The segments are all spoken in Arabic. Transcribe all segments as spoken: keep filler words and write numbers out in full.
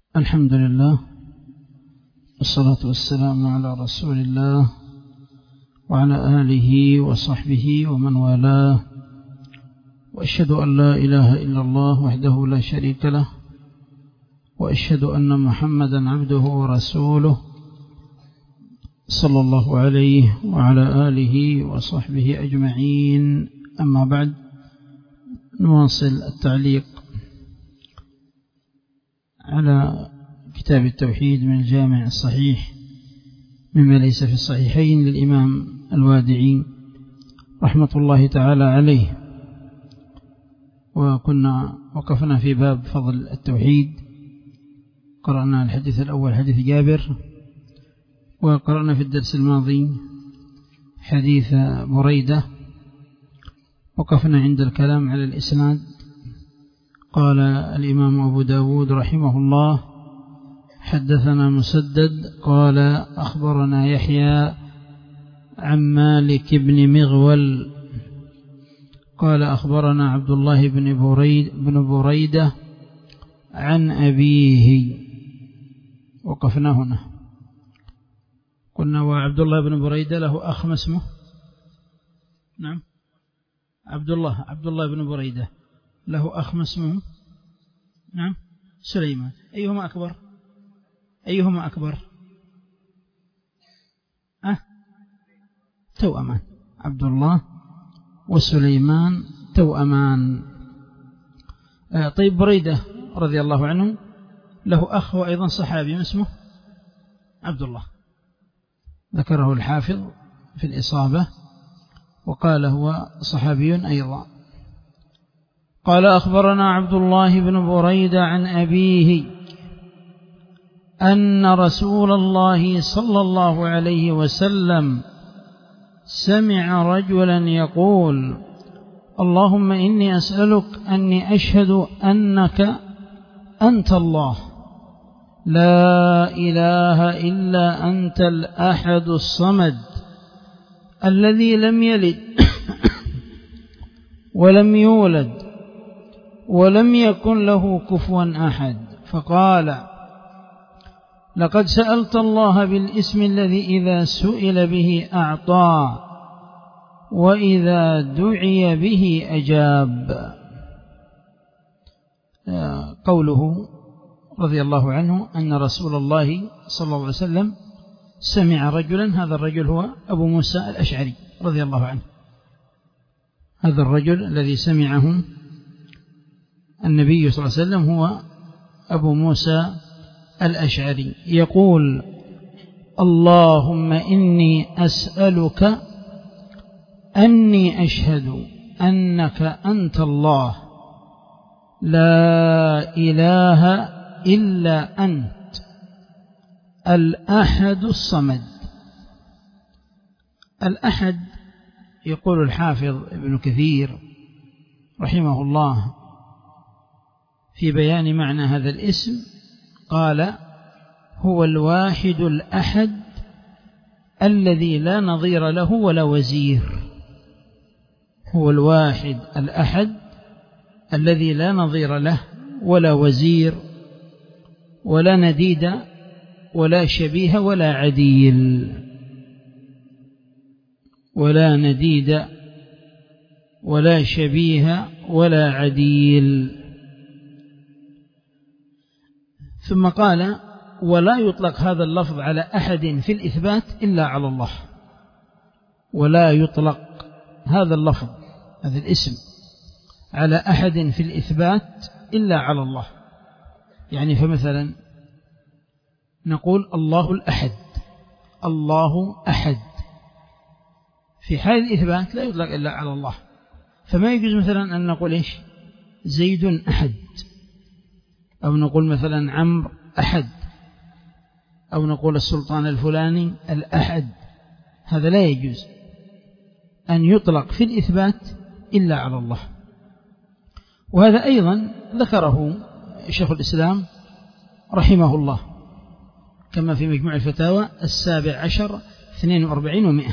الحمد لله والصلاة والسلام على رسول الله وعلى آله وصحبه ومن والاه، وأشهد أن لا إله إلا الله وحده لا شريك له، وأشهد أن محمدا عبده ورسوله صلى الله عليه وعلى آله وصحبه أجمعين. أما بعد، نواصل التعليق على كتاب التوحيد من الجامع الصحيح مما ليس في الصحيحين للإمام الوادعي رحمة الله تعالى عليه. وكنا وقفنا في باب فضل التوحيد، قرأنا الحديث الأول حديث جابر، وقرأنا في الدرس الماضي حديث بريدة. وقفنا عند الكلام على الإسناد. قال الإمام أبو داود رحمه الله: حدثنا مسدد قال أخبرنا يحيى عن مالك بن مغول قال أخبرنا عبد الله بن بريد بن بريدة عن أبيه. وقفنا هنا، قلنا وعبد الله بن بريدة له أخ ما اسمه؟ نعم، عبد الله عبد الله بن بريدة له أخ ما اسمه؟ نعم، سليمان. أيهما أكبر؟ أيهما أكبر؟ أه؟ توأمان، عبد الله وسليمان توأمان. آه طيب، بريدة رضي الله عنه له أخ وأيضا صحابي ما اسمه؟ عبد الله، ذكره الحافظ في الإصابة وقال هو صحابي أيضا. قال أخبرنا عبد الله بن بريدة عن أبيه أن رسول الله صلى الله عليه وسلم سمع رجلا يقول: اللهم إني أسألك أني أشهد أنك أنت الله لا إله إلا أنت الأحد الصمد الذي لم يلد ولم يولد ولم يكن له كفوا أحد. فقال: لقد سألت الله بالاسم الذي إذا سئل به أعطى وإذا دعي به أجاب. قوله رضي الله عنه أن رسول الله صلى الله عليه وسلم سمع رجلا، هذا الرجل هو أبو موسى الأشعري رضي الله عنه. هذا الرجل الذي سمعه النبي صلى الله عليه وسلم هو أبو موسى الأشعري يقول: اللهم إني أسألك أني أشهد أنك أنت الله لا إله إلا أنت الأحد الصمد. الأحد يقول الحافظ ابن كثير رحمه الله في بيان معنى هذا الاسم، قال: هو الواحد الأحد الذي لا نظير له ولا وزير. هو الواحد الأحد الذي لا نظير له ولا وزير ولا نديد ولا شبيه ولا عديل. ولا نديد ولا شبيه ولا عديل. ثم قال: ولا يطلق هذا اللفظ على أحد في الإثبات إلا على الله. ولا يطلق هذا اللفظ، هذا الاسم، على أحد في الإثبات إلا على الله. يعني فمثلا نقول الله الأحد، الله أحد، في حال الإثبات لا يطلق إلا على الله. فما يجوز مثلا أن نقول إيش؟ زيد أحد، أو نقول مثلا عمرو أحد، أو نقول السلطان الفلاني الأحد. هذا لا يجوز أن يطلق في الإثبات إلا على الله. وهذا أيضا ذكره شيخ الإسلام رحمه الله كما في مجموع الفتاوى السابع عشر اثنين وأربعين ومئة.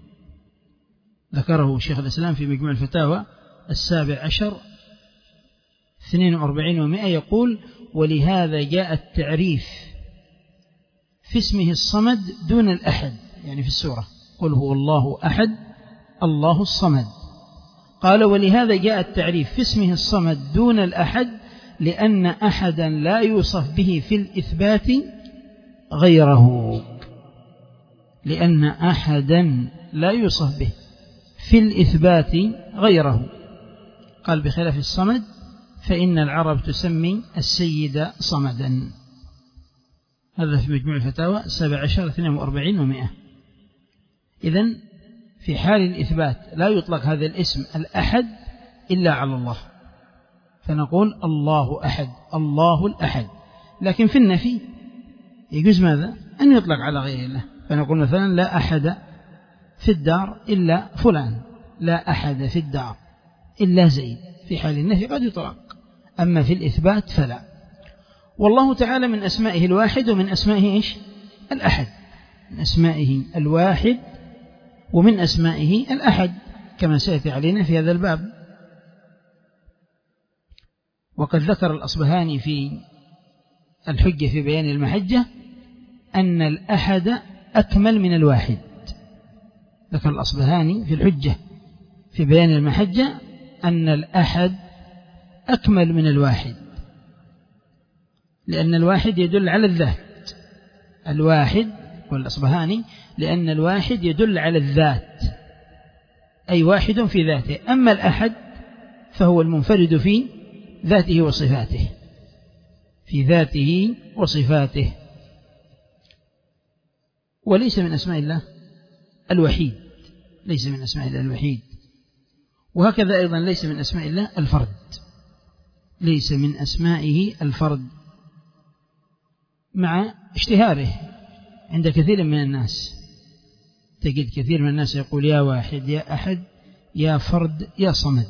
ذكره شيخ الإسلام في مجموع الفتاوى السابع عشر اثنين وأربعين ومئة، يقول: ولهذا جاء التعريف في اسمه الصمد دون الأحد، يعني في السورة قل هو الله أحد الله الصمد. قال ولهذا جاء التعريف في اسمه الصمد دون الأحد لأن أحدا لا يوصف به في الإثبات غيره، لأن أحدا لا يوصف به في الإثبات غيره. قال بخلاف الصمد فإن العرب تسمي السيد صمدا. هذا في مجموع الفتاوى سبع عشر اثنين وأربعين ومئة. إذن في حال الإثبات لا يطلق هذا الاسم الأحد إلا على الله، فنقول الله أحد الله الأحد. لكن في النفي يجوز ماذا؟ أن يطلق على غير الله، فنقول مثلا لا أحد في الدار إلا فلان، لا أحد في الدار إلا زيد. في حال النفي قد يطلق، أما في الإثبات فلا. والله تعالى من أسمائه الواحد ومن أسمائه إيش؟ الأحد. من أسمائه الواحد ومن أسمائه الأحد كما سيأتي علينا في هذا الباب. وقد ذكر الأصبهاني في الحجة في بيان المحجة أن الأحد أكمل من الواحد. ذكر الأصبهاني في الحجة في بيان المحجة أن الأحد أكمل من الواحد، لأن الواحد يدل على الذات. الواحد والأصبهاني لأن الواحد يدل على الذات، أي واحد في ذاته. أما الأحد فهو المنفرد في ذاته وصفاته، في ذاته وصفاته، وليس من أسماء الله الوحيد، ليس من أسماء الله الوحيد. وهكذا أيضا ليس من أسماء الله الفرد، ليس من أسمائه الفرد، مع اشتهاره عند كثير من الناس. تجد كثير من الناس يقول يا واحد يا أحد يا فرد يا صمد،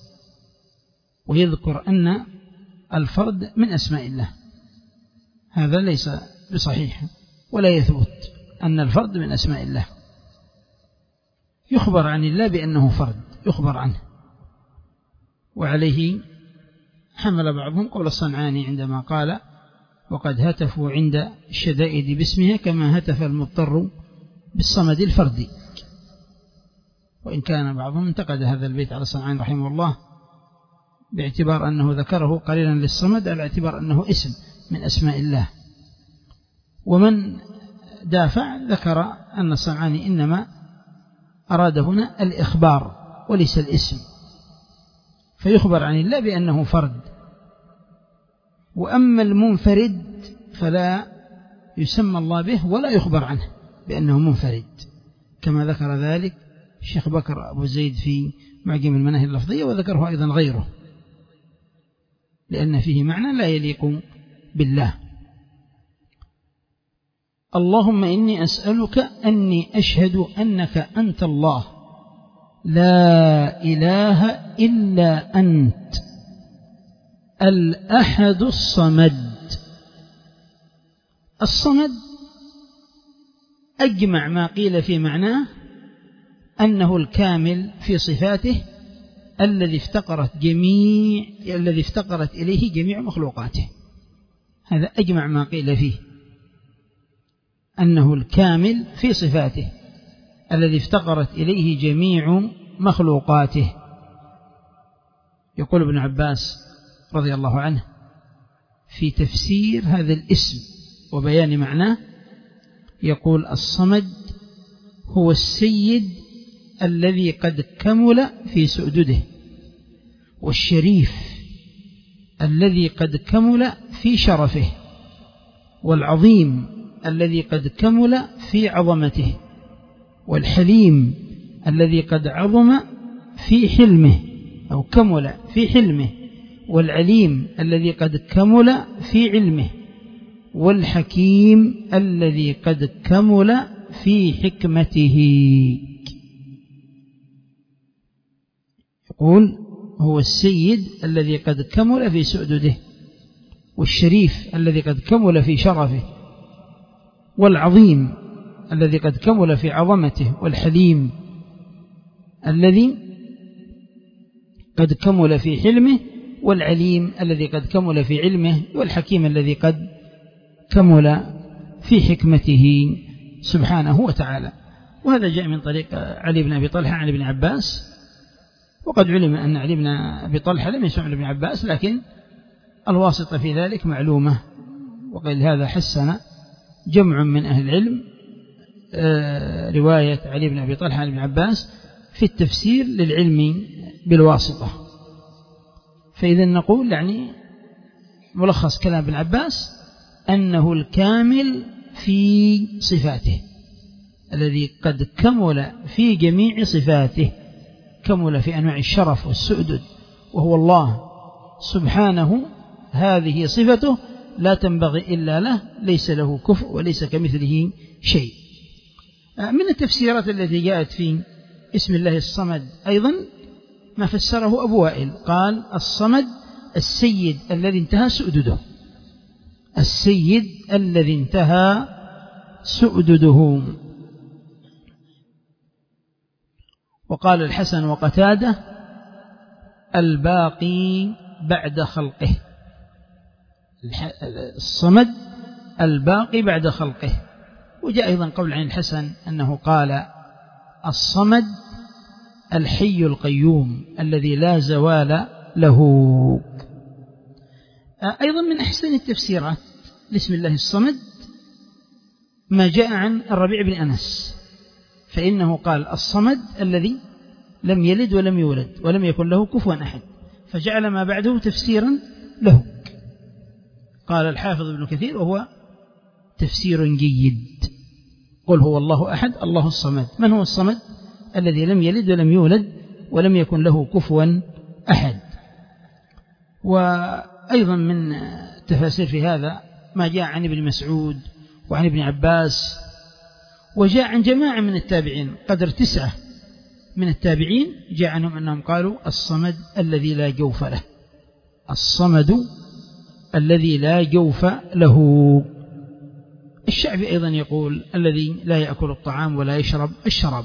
ويذكر أن الفرد من أسماء الله. هذا ليس بصحيح، ولا يثبت أن الفرد من أسماء الله. يخبر عن الله بأنه فرد، يخبر عنه. وعليه حمل بعضهم قول الصنعاني عندما قال وقد هتفوا عند الشدائد باسمها كما هتف المضطر بالصمد الفردي. وإن كان بعضهم انتقد هذا البيت على الصنعاني رحمه الله باعتبار أنه ذكره قليلا للصمد على اعتبار أنه اسم من أسماء الله. ومن دافع ذكر أن الصنعاني إنما أراد هنا الإخبار وليس الاسم، فيخبر عن الله بأنه فرد. وأما المنفرد فلا يسمى الله به ولا يخبر عنه بأنه منفرد، كما ذكر ذلك الشيخ بكر أبو زيد في معجم المناهي اللفظية، وذكره أيضا غيره، لأن فيه معنى لا يليق بالله. اللهم إني أسألك أني أشهد أنك أنت الله لا إله إلا أنت الأحد الصمد. الصمد أجمع ما قيل في معناه أنه الكامل في صفاته الذي افتقرت جميع الذي افتقرت إليه جميع مخلوقاته. هذا أجمع ما قيل فيه، أنه الكامل في صفاته الذي افتقرت إليه جميع مخلوقاته. يقول ابن عباس رضي الله عنه في تفسير هذا الاسم وبيان معناه، يقول الصمد هو السيد الذي قد كمل في سؤدده، والشريف الذي قد كمل في شرفه، والعظيم الذي قد كمل في عظمته، والحليم الذي قد عظم في حلمه أو كمل في حلمه، والعليم الذي قد كمل في علمه، والحكيم الذي قد كمل في حكمته. يقول هو السيد الذي قد كمل في سؤدده، والشريف الذي قد كمل في شرفه، والعظيم الذي قد كمل في عظمته، والحليم الذي قد كمل في حلمه، والعليم الذي قد كمل في علمه، والحكيم الذي قد كمل في حكمته سبحانه وتعالى. وهذا جاء من طريق علي بن أبي طلحة عن ابن عباس، وقد علم أن علي بن أبي طلحة لم يسمع ابن عباس، لكن الواسطة في ذلك معلومة. وقال هذا حسن جمع من أهل العلم رواية علي بن أبي طلحة عن ابن عباس في التفسير للعلم بالواسطة. فإذا نقول يعني ملخص كلام ابن عباس أنه الكامل في صفاته، الذي قد كمل في جميع صفاته، كمل في أنواع الشرف والسؤدد، وهو الله سبحانه، هذه صفته لا تنبغي إلا له، ليس له كفء وليس كمثله شيء. من التفسيرات التي جاءت في اسم الله الصمد أيضا ما فسره أبو وائل، قال الصمد السيد الذي انتهى سؤدده، السيد الذي انتهى سؤدده. وقال الحسن وقتادة الباقي بعد خلقه، الصمد الباقي بعد خلقه. وجاء أيضا قول عن الحسن أنه قال الصمد الحي القيوم الذي لا زوال له. أيضا من أحسن التفسيرات لاسم الله الصمد ما جاء عن الربيع بن أنس، فإنه قال الصمد الذي لم يلد ولم يولد ولم يكن له كفوا أحد، فجعل ما بعده تفسيرا له. قال الحافظ ابن كثير وهو تفسير جيد، قل هو الله أحد الله الصمد. من هو الصمد؟ الذي لم يلد ولم يولد ولم يكن له كفوا أحد. وأيضا من تفاسير في هذا ما جاء عن ابن مسعود وعن ابن عباس، وجاء عن جماعة من التابعين، قدر تسعة من التابعين جاء عنهم أنهم قالوا الصمد الذي لا جوف له، الصمد الذي لا جوف له. الشعبي أيضا يقول الذي لا يأكل الطعام ولا يشرب الشراب.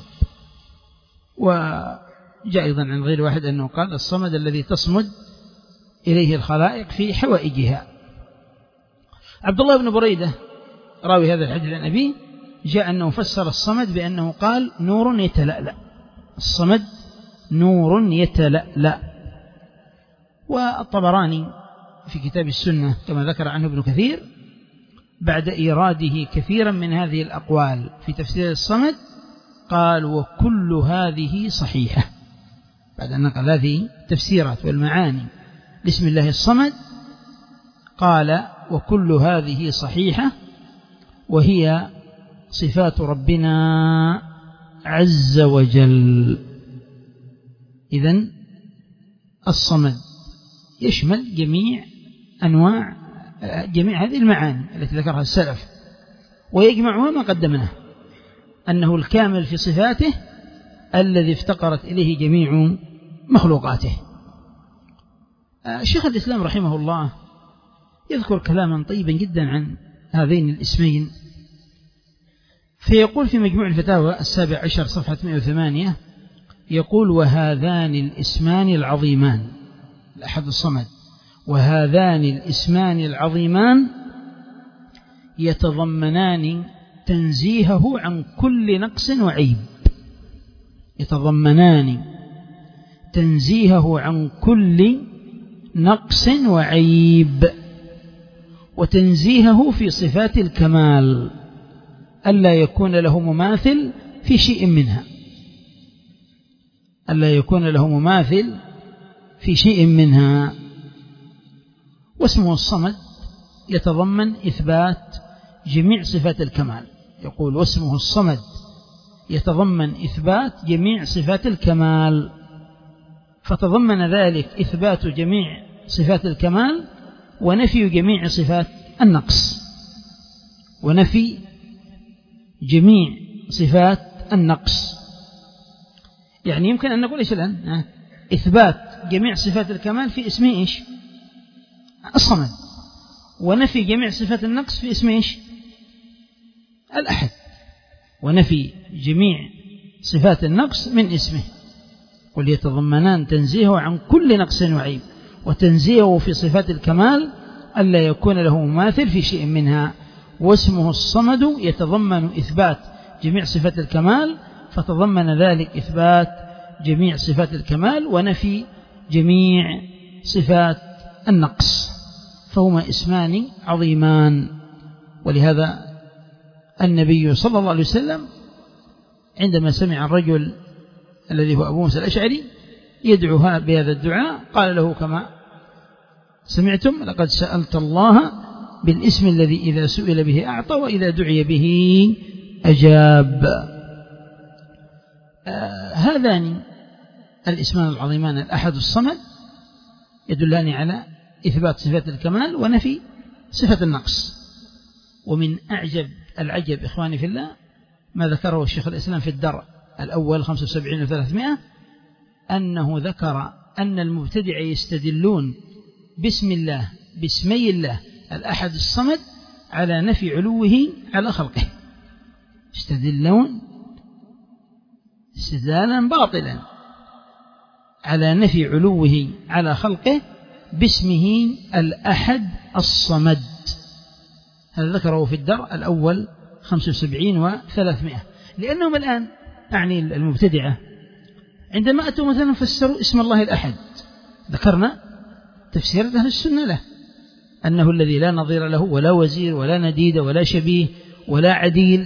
وجاء أيضا عن غير واحد أنه قال الصمد الذي تصمد إليه الخلائق في حوائجها. عبد الله بن بريدة راوي هذا الحديث عن أبيه جاء أنه فسر الصمد بأنه قال نور يتلألأ، الصمد نور يتلألأ. والطبراني في كتاب السنة كما ذكر عنه ابن كثير بعد إيراده كثيرا من هذه الأقوال في تفسير الصمد قال وكل هذه صحيحة، بعد أن نقل هذه التفسيرات والمعاني لاسم الله الصمد قال وكل هذه صحيحة، وهي صفات ربنا عز وجل. إذن الصمد يشمل جميع أنواع جميع هذه المعاني التي ذكرها السلف، ويجمعها ما قدمناه أنه الكامل في صفاته الذي افتقرت إليه جميع مخلوقاته. شيخ الإسلام رحمه الله يذكر كلاما طيبا جدا عن هذين الاسمين، فيقول في مجموع الفتاوى السابع عشر صفحة مئة وثمانية يقول وهذان الاسمان العظيمان، الأحد الصمد، وهذان الاسمان العظيمان يتضمنان تنزيهه عن كل نقص وعيب، يتضمنان تنزيهه عن كل نقص وعيب، وتنزيهه في صفات الكمال ألا يكون له مماثل في شيء منها، ألا يكون له مماثل في شيء منها. واسمه الصمد يتضمن إثبات جميع صفات الكمال، يقول واسمه الصمد يتضمن إثبات جميع صفات الكمال، فتضمن ذلك إثبات جميع صفات الكمال ونفي جميع صفات النقص، ونفي جميع صفات النقص. يعني يمكن أن نقول إيش الآن؟ إثبات جميع صفات الكمال في اسمه إيش؟ الصمد، ونفي جميع صفات النقص في اسمه إيش؟ الأحد، ونفي جميع صفات النقص من اسمه. قل يتضمنان تنزيهه عن كل نقص وعيب، وتنزيه في صفات الكمال ألا يكون له مماثل في شيء منها. واسمه الصمد يتضمن إثبات جميع صفات الكمال، فتضمن ذلك إثبات جميع صفات الكمال ونفي جميع صفات النقص، فهما اسمان عظيمان. ولهذا النبي صلى الله عليه وسلم عندما سمع الرجل الذي هو أبو موسى الأشعري يدعوها بهذا الدعاء قال له كما سمعتم: لقد سألت الله بالاسم الذي إذا سئل به أعطى وإذا دعي به أجاب. آه هذان الاسمان العظيمان الأحد الصمد يدلان على إثبات صفات الكمال ونفي صفة النقص. ومن أعجب العجب إخواني في الله ما ذكره الشيخ الإسلام في الدرء الأول خمسة وسبعين وثلاثمائة، أنه ذكر أن المبتدع يستدلون باسم الله باسمي الله الأحد الصمد على نفي علوه على خلقه، يستدلون استدلالا باطلا على نفي علوه على خلقه باسمه الأحد الصمد. هذا ذكره في الدرء الأول خمسة وسبعين وثلاثمائة. لأنهم الآن أعني المبتدعة عندما أتوا مثلا فسروا اسم الله الأحد، ذكرنا تفسير أهل السنة له أنه الذي لا نظير له ولا وزير ولا نديد ولا شبيه ولا عديل،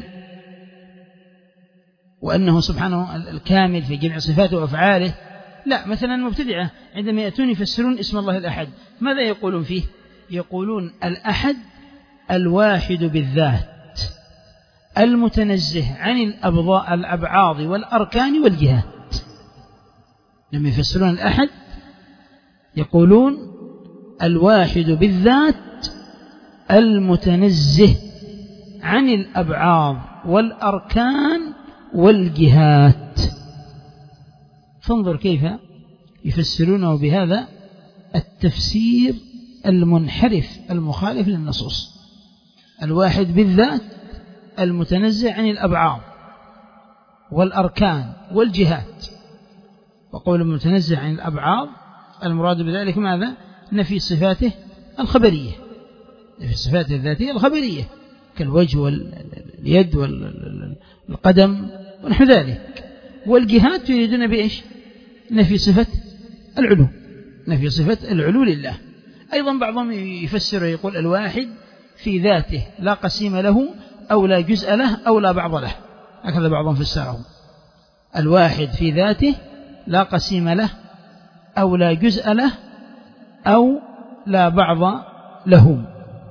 وأنه سبحانه الكامل في جميع صفاته وأفعاله. لا، مثلا المبتدعة عندما يأتون يفسرون اسم الله الأحد ماذا يقولون فيه؟ يقولون الأحد الواحد بالذات المتنزه عن الأبعاض والأركان والجهات. لما يفسرون الأحد يقولون الواحد بالذات المتنزه عن الأبعاض والأركان والجهات. فانظر كيف يفسرونه بهذا التفسير المنحرف المخالف للنصوص. الواحد بالذات المتنزه عن الأبعاض والأركان والجهات. وقول المتنزه عن الأبعاض المراد بذلك ماذا؟ نفي صفاته الخبرية، نفي صفاته الذاتية الخبرية كالوجه واليد والقدم ونحو ذلك. والجهات يريدون بإيش؟ نفي صفة العلو، نفي صفة العلو لله. أيضا بعضهم يفسر ويقول الواحد في ذاته لا قسيم له أو لا جزء له أو لا بعض له، هكذا بعضهم فسره. الواحد في ذاته لا قسيم له أو لا جزء له أو لا بعض له.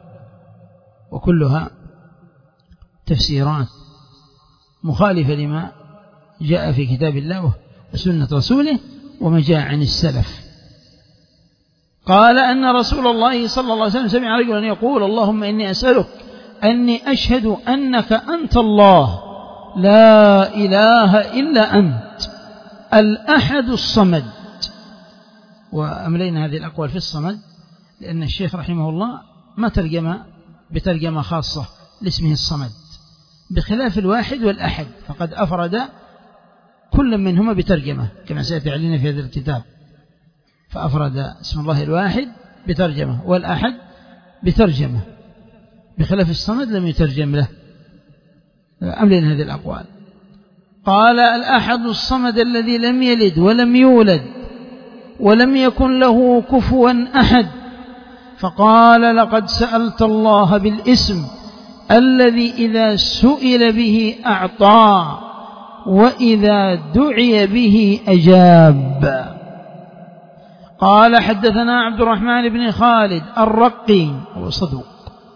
وكلها تفسيرات مخالفة لما جاء في كتاب الله وسنة رسوله وما جاء عن السلف. قال أن رسول الله صلى الله عليه وسلم سمع رجلا يقول: اللهم إني أسألك أني أشهد أنك أنت الله لا إله إلا أنت الأحد الصمد. وأملينا هذه الأقوال في الصمد لأن الشيخ رحمه الله ما ترجم بترجمة خاصة لاسمه الصمد، بخلاف الواحد والأحد فقد أفرد كل منهما بترجمة كما سيأتي علينا في هذا الكتاب. فأفرد اسم الله الواحد بترجمة والأحد بترجمة، بخلاف الصمد لم يترجم له. أملينا هذه الأقوال. قال: الأحد الصمد الذي لم يلد ولم يولد ولم يكن له كفوا أحد. فقال: لقد سألت الله بالاسم الذي إذا سئل به أعطى وإذا دعي به أجاب. قال: حدثنا عبد الرحمن بن خالد الرقي هو صدوق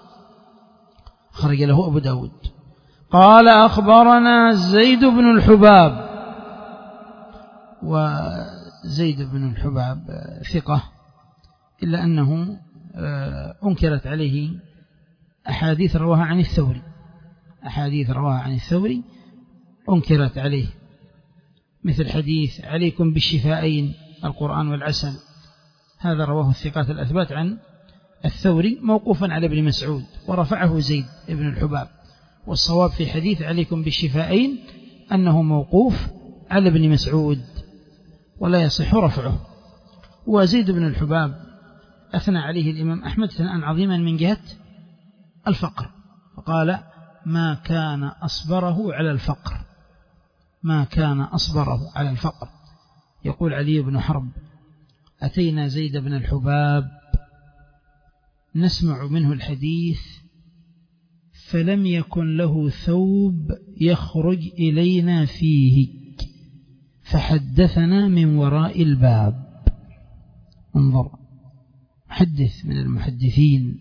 خرج له أبو داود. قال: أخبرنا زيد بن الحباب، وزيد بن الحباب ثقة إلا أنه أنكرت عليه أحاديث رواها عن الثوري، أحاديث رواها عن الثوري أنكرت عليه، مثل حديث عليكم بالشفائين القرآن والعسل، هذا رواه الثقات الأثبات عن الثوري موقوفا على ابن مسعود ورفعه زيد بن الحباب. والصواب في حديث عليكم بالشفائين أنه موقوف على ابن مسعود ولا يصح رفعه. وزيد بن الحباب أثنى عليه الإمام أحمد ثناء عظيما من جهة الفقر، فقال ما كان أصبره على الفقر، ما كان أصبره على الفقر. يقول علي بن حرب أتينا زيد بن الحباب نسمع منه الحديث فلم يكن له ثوب يخرج إلينا فيه فحدثنا من وراء الباب. انظر، محدث من المحدثين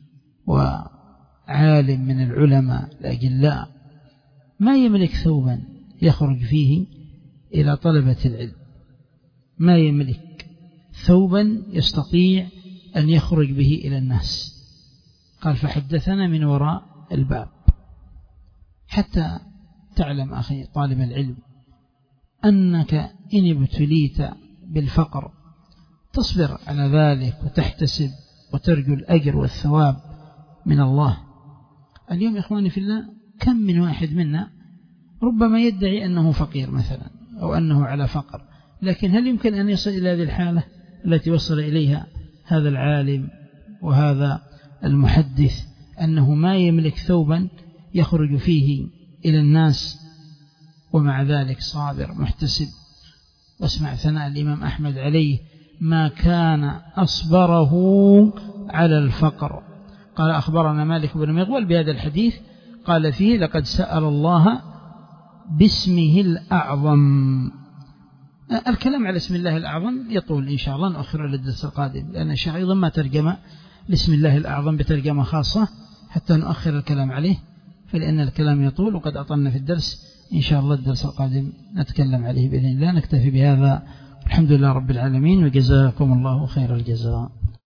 وعالم من العلماء الأجلاء ما يملك ثوبا يخرج فيه إلى طلبة العلم، ما يملك ثوبا يستطيع أن يخرج به إلى الناس. قال فحدثنا من وراء الباب. حتى تعلم أخي طالب العلم أنك إن ابتليت بالفقر تصبر على ذلك وتحتسب وترجو الأجر والثواب من الله. اليوم يا إخواني في الله كم من واحد منا ربما يدعي أنه فقير مثلا أو أنه على فقر، لكن هل يمكن أن يصل إلى هذه الحالة التي وصل إليها هذا العالم وهذا المحدث، أنه ما يملك ثوبا يخرج فيه إلى الناس ومع ذلك صابر محتسب؟ واسمع ثناء الإمام أحمد عليه ما كان أصبره على الفقر. قال أخبرنا مالك بن مغول بهذا الحديث قال فيه لقد سأل الله باسمه الأعظم. الكلام على اسم الله الأعظم يطول إن شاء الله، نؤخر للدرس القادم، لأن الشيخ أيضا ما ترجم لاسم الله الأعظم بترجمة خاصة حتى نؤخر الكلام عليه، فلأن الكلام يطول وقد أطلنا في الدرس. إن شاء الله الدرس القادم نتكلم عليه بإذن الله. نكتفي بهذا، الحمد لله رب العالمين، وجزاكم الله خير الجزاء.